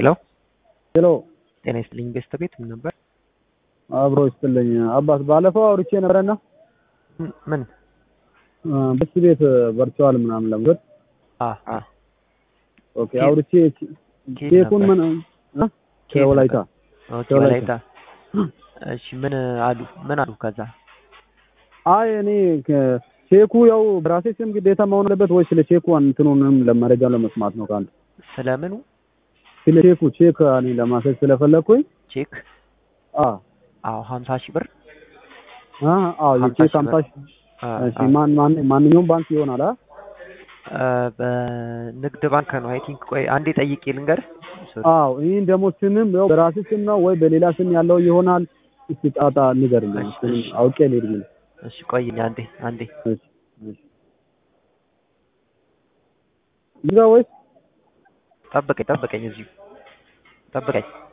ሄሎ ሄሎ ጤና ይስጥልኝ ገስት ቤት ምን ነበር? አብሮ ይስጥልኝ አባት ባለፈው አውርቼ ነበርና ምን ገስት ቤት ቨርቹዋል ምናምን ለምበር ኦኬ አውርቼ ኬኩን ምን ከወላይታ ከወላይታ እሺ ምን አሉ ከዛ አይ እኔ ቼኩ ያው በራሴ ስም ግዴታ መሆን አለበት ወይስ ስለ ቼኩ እንትኑንም ለመረጃ ለመስማት ነው ካንተ ስለምኑ ስለ ቼክ እኔ ለማሰብ ስለፈለኩኝ ቼክ አዎ 50,000 ብር የቼክ 50,000 እሺ ማንኛውም ባንክ ይሆናል በንግድ ባንክ ነው አይ ቲንክ ቆይ አንዴ ጠይቄ ልንገር ይሄን ደግሞ ስምም ያው በራሴ ስም ነው ወይ በሌላ ስም ያለው ይሆናል እስቲ ጣጣ ንገርልኝ አውቄ ልሄድ እሺ ቆይኝ አንዴ እሺ ይዛ ወይስ ጠብቀኝ እዚሁ ጠብቀኝ